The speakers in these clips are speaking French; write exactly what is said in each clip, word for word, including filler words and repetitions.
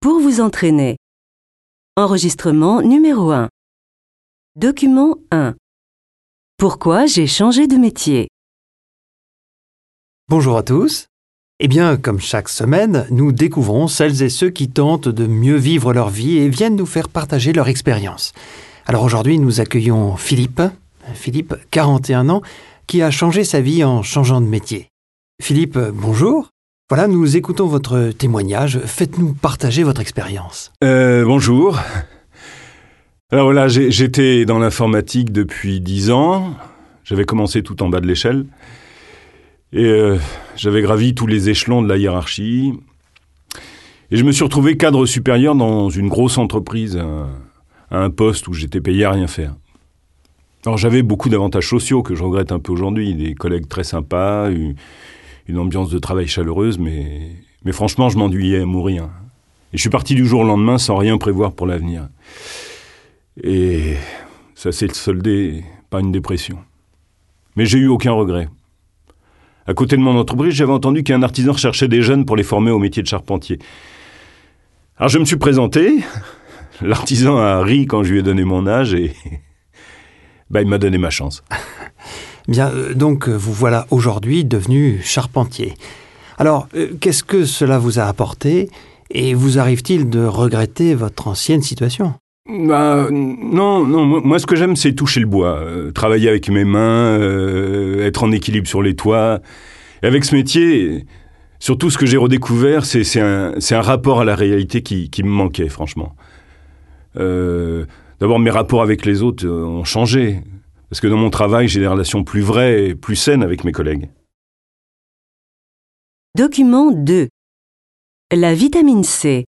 Pour vous entraîner. Enregistrement numéro un. Document un. Pourquoi j'ai changé de métier? Bonjour à tous. Eh bien, comme chaque semaine, nous découvrons celles et ceux qui tentent de mieux vivre leur vie et viennent nous faire partager leur expérience. Alors aujourd'hui, nous accueillons Philippe, Philippe, quarante et un ans, qui a changé sa vie en changeant de métier. Philippe, bonjour. Voilà, nous écoutons votre témoignage. Faites-nous partager votre expérience. Euh, bonjour. Alors voilà, j'ai, j'étais dans l'informatique depuis dix ans. J'avais commencé tout en bas de l'échelle. Et euh, j'avais gravi tous les échelons de la hiérarchie. Et je me suis retrouvé cadre supérieur dans une grosse entreprise, à, à un poste où j'étais payé à rien faire. Alors j'avais beaucoup d'avantages sociaux que je regrette un peu aujourd'hui. Des collègues très sympas, une, une ambiance de travail chaleureuse, mais, mais franchement, je m'ennuyais à mourir. Et je suis parti du jour au lendemain sans rien prévoir pour l'avenir. Et ça s'est soldé par une dépression. Mais j'ai eu aucun regret. À côté de mon entreprise, j'avais entendu qu'un artisan recherchait des jeunes pour les former au métier de charpentier. Alors je me suis présenté. L'artisan a ri quand je lui ai donné mon âge et bah, il m'a donné ma chance. Bien, euh, donc vous voilà aujourd'hui devenu charpentier. Alors, euh, qu'est-ce que cela vous a apporté et vous arrive-t-il de regretter votre ancienne situation ? Bah, non, non, moi ce que j'aime c'est toucher le bois, euh, travailler avec mes mains, euh, être en équilibre sur les toits. Et avec ce métier, surtout ce que j'ai redécouvert, c'est, c'est, un, c'est un rapport à la réalité qui, qui me manquait, franchement. Euh, d'abord, mes rapports avec les autres euh, ont changé, parce que dans mon travail, j'ai des relations plus vraies et plus saines avec mes collègues. Document deux. La vitamine C.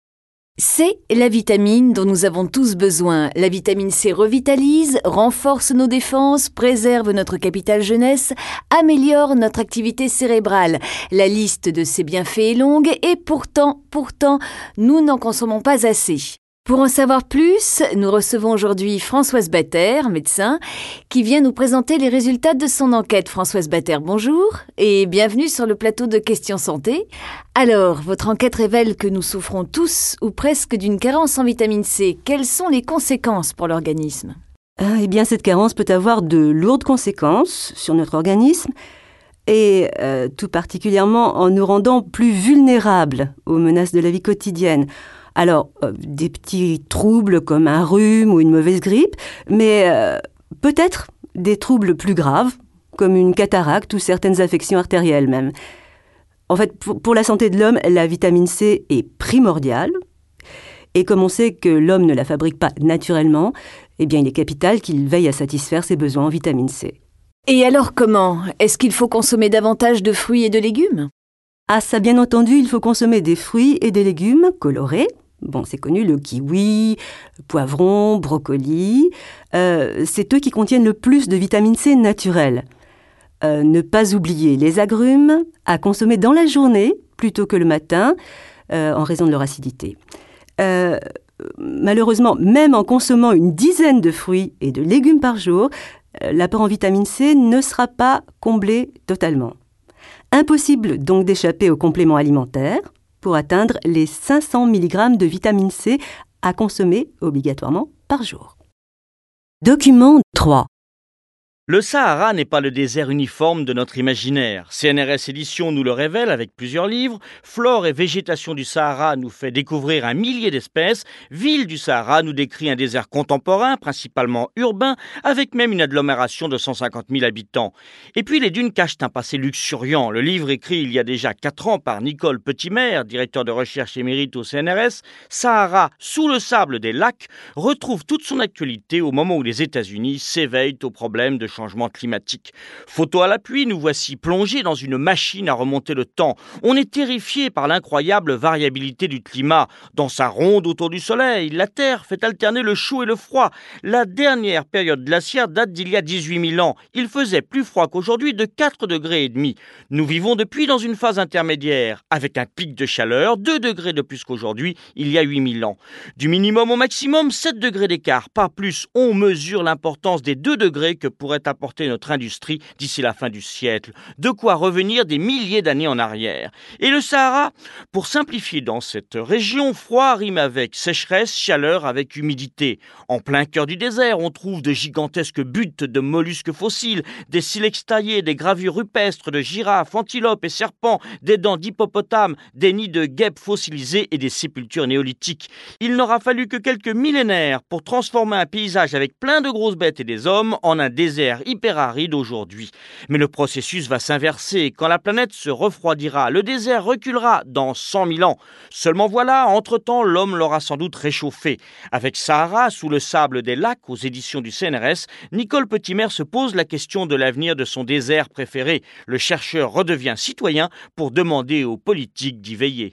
C'est la vitamine dont nous avons tous besoin. La vitamine C revitalise, renforce nos défenses, préserve notre capital jeunesse, améliore notre activité cérébrale. La liste de ses bienfaits est longue et pourtant, pourtant, nous n'en consommons pas assez. Pour en savoir plus, nous recevons aujourd'hui Françoise Batter, médecin, qui vient nous présenter les résultats de son enquête. Françoise Batter, bonjour et bienvenue sur le plateau de Questions Santé. Alors, votre enquête révèle que nous souffrons tous ou presque d'une carence en vitamine C. Quelles sont les conséquences pour l'organisme ? Ah, eh bien, cette carence peut avoir de lourdes conséquences sur notre organisme et euh, tout particulièrement en nous rendant plus vulnérables aux menaces de la vie quotidienne. Alors, euh, des petits troubles comme un rhume ou une mauvaise grippe, mais euh, peut-être des troubles plus graves, comme une cataracte ou certaines affections artérielles même. En fait, pour, pour la santé de l'homme, la vitamine C est primordiale. Et comme on sait que l'homme ne la fabrique pas naturellement, eh bien, il est capital qu'il veille à satisfaire ses besoins en vitamine C. Et alors comment ? Est-ce qu'il faut consommer davantage de fruits et de légumes ? Ah, ça bien entendu, il faut consommer des fruits et des légumes colorés. Bon, c'est connu, le kiwi, le poivron, brocoli. Euh, c'est eux qui contiennent le plus de vitamine C naturelle. Euh, ne pas oublier les agrumes à consommer dans la journée plutôt que le matin, euh, en raison de leur acidité. Euh, malheureusement, même en consommant une dizaine de fruits et de légumes par jour, euh, l'apport en vitamine C ne sera pas comblé totalement. Impossible donc d'échapper aux compléments alimentaires pour atteindre les cinq cents milligrammes de vitamine C à consommer obligatoirement par jour. Document trois. Le Sahara n'est pas le désert uniforme de notre imaginaire. C N R S Éditions nous le révèle avec plusieurs livres. Flore et végétation du Sahara nous fait découvrir un millier d'espèces. Ville du Sahara nous décrit un désert contemporain, principalement urbain, avec même une agglomération de cent cinquante mille habitants. Et puis les dunes cachent un passé luxuriant. Le livre écrit il y a déjà quatre ans par Nicole Petitmer, directeur de recherche émérite au C N R S, Sahara, sous le sable des lacs, retrouve toute son actualité au moment où les États-Unis s'éveillent aux problèmes de changement climatique. Photo à l'appui, nous voici plongés dans une machine à remonter le temps. On est terrifié par l'incroyable variabilité du climat. Dans sa ronde autour du soleil, la Terre fait alterner le chaud et le froid. La dernière période glaciaire date d'il y a dix-huit mille ans. Il faisait plus froid qu'aujourd'hui de quatre degrés et demi. Nous vivons depuis dans une phase intermédiaire, avec un pic de chaleur, deux degrés de plus qu'aujourd'hui, il y a huit mille ans. Du minimum au maximum, sept degrés d'écart, pas plus. On mesure l'importance des deux degrés que pourrait pourrait apporter notre industrie d'ici la fin du siècle. De quoi revenir des milliers d'années en arrière. Et le Sahara, pour simplifier, dans cette région, froid rime avec sécheresse, chaleur avec humidité. En plein cœur du désert, on trouve de gigantesques buttes de mollusques fossiles, des silex taillés, des gravures rupestres de girafes, antilopes et serpents, des dents d'hippopotame, des nids de guêpes fossilisées et des sépultures néolithiques. Il n'aura fallu que quelques millénaires pour transformer un paysage avec plein de grosses bêtes et des hommes en un désert hyper aride aujourd'hui. Mais le processus va s'inverser. Quand la planète se refroidira, le désert reculera dans cent mille ans. Seulement voilà, entre-temps, l'homme l'aura sans doute réchauffé. Avec Sahara, sous le sable des lacs, aux éditions du C N R S, Nicole Petimer se pose la question de l'avenir de son désert préféré. Le chercheur redevient citoyen pour demander aux politiques d'y veiller.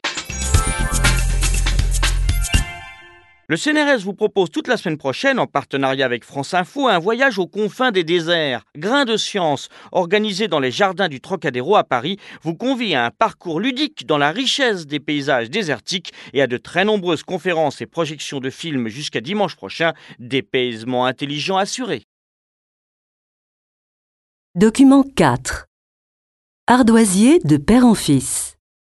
Le C N R S vous propose toute la semaine prochaine, en partenariat avec France Info, un voyage aux confins des déserts. Grain de science, organisé dans les jardins du Trocadéro à Paris, vous convie à un parcours ludique dans la richesse des paysages désertiques et à de très nombreuses conférences et projections de films jusqu'à dimanche prochain, dépaysement intelligent assuré. Document quatre. Ardoisier de père en fils.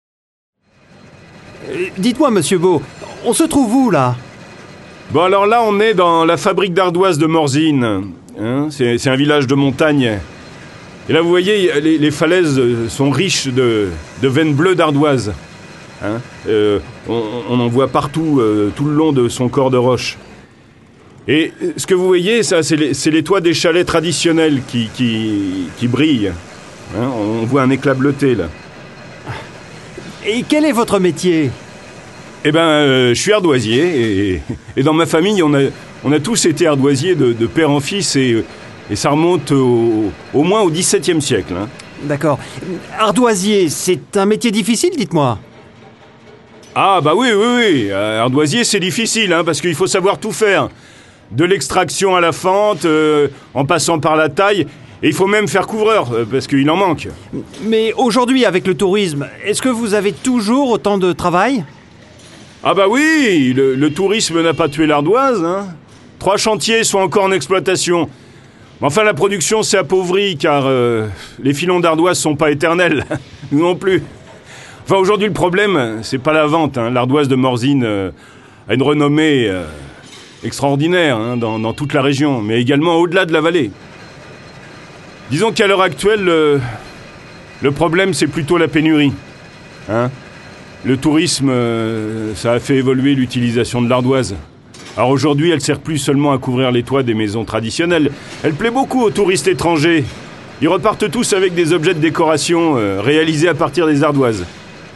Euh, Dites-moi, monsieur Beau, on se trouve où, là ? Bon, alors là, on est dans la fabrique d'ardoise de Morzine. Hein, c'est, c'est un village de montagne. Et là, vous voyez, les, les falaises sont riches de, de veines bleues d'ardoise. Hein, euh, on, on en voit partout, euh, tout le long de son corps de roche. Et ce que vous voyez, ça, c'est les, c'est les toits des chalets traditionnels qui, qui, qui brillent. Hein, on voit un éclat bleuté, là. Et quel est votre métier ? Eh ben, euh, je suis ardoisier, et, et dans ma famille, on a, on a tous été ardoisiers de, de père en fils, et, et ça remonte au, au moins au dix-septième siècle. Hein. D'accord. Ardoisier, c'est un métier difficile, dites-moi. Ah bah oui, oui, oui. Euh, ardoisier, c'est difficile, hein, parce qu'il faut savoir tout faire. De l'extraction à la fente, euh, en passant par la taille, et il faut même faire couvreur, euh, parce qu'il en manque. Mais aujourd'hui, avec le tourisme, est-ce que vous avez toujours autant de travail ? Ah bah oui, le, le tourisme n'a pas tué l'ardoise. Hein. Trois chantiers sont encore en exploitation. Enfin, la production s'est appauvrie, car euh, les filons d'ardoise sont pas éternels. Nous non plus. Enfin, aujourd'hui, le problème, c'est pas la vente. Hein. L'ardoise de Morzine euh, a une renommée euh, extraordinaire hein, dans, dans toute la région, mais également au-delà de la vallée. Disons qu'à l'heure actuelle, euh, le problème, c'est plutôt la pénurie. Hein. Le tourisme, euh, ça a fait évoluer l'utilisation de l'ardoise. Alors aujourd'hui, elle sert plus seulement à couvrir les toits des maisons traditionnelles. Elle plaît beaucoup aux touristes étrangers. Ils repartent tous avec des objets de décoration euh, réalisés à partir des ardoises.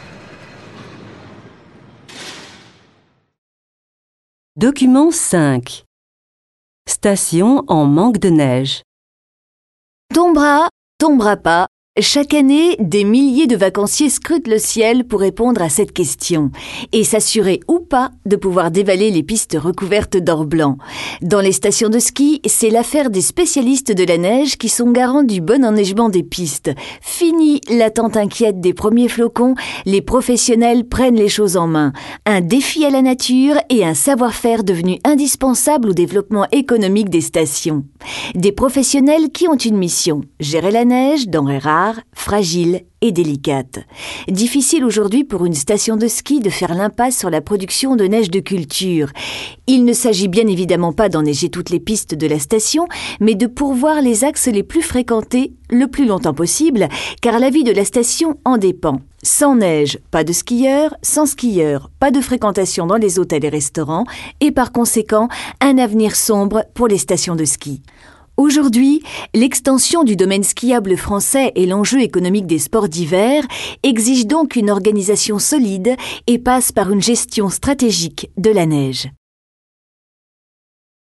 Document cinq. Station en manque de neige. Tombera, tombera pas. Chaque année, des milliers de vacanciers scrutent le ciel pour répondre à cette question et s'assurer ou pas de pouvoir dévaler les pistes recouvertes d'or blanc. Dans les stations de ski, c'est l'affaire des spécialistes de la neige qui sont garants du bon enneigement des pistes. Fini l'attente inquiète des premiers flocons, les professionnels prennent les choses en main. Un défi à la nature et un savoir-faire devenu indispensable au développement économique des stations. Des professionnels qui ont une mission, gérer la neige, denrée rare, fragile et délicate. Difficile aujourd'hui pour une station de ski de faire l'impasse sur la production de neige de culture. Il ne s'agit bien évidemment pas d'enneiger toutes les pistes de la station, mais de pourvoir les axes les plus fréquentés le plus longtemps possible, car la vie de la station en dépend. Sans neige, pas de skieurs, sans skieurs, pas de fréquentation dans les hôtels et restaurants, et par conséquent, un avenir sombre pour les stations de ski. Aujourd'hui, l'extension du domaine skiable français et l'enjeu économique des sports d'hiver exigent donc une organisation solide et passe par une gestion stratégique de la neige.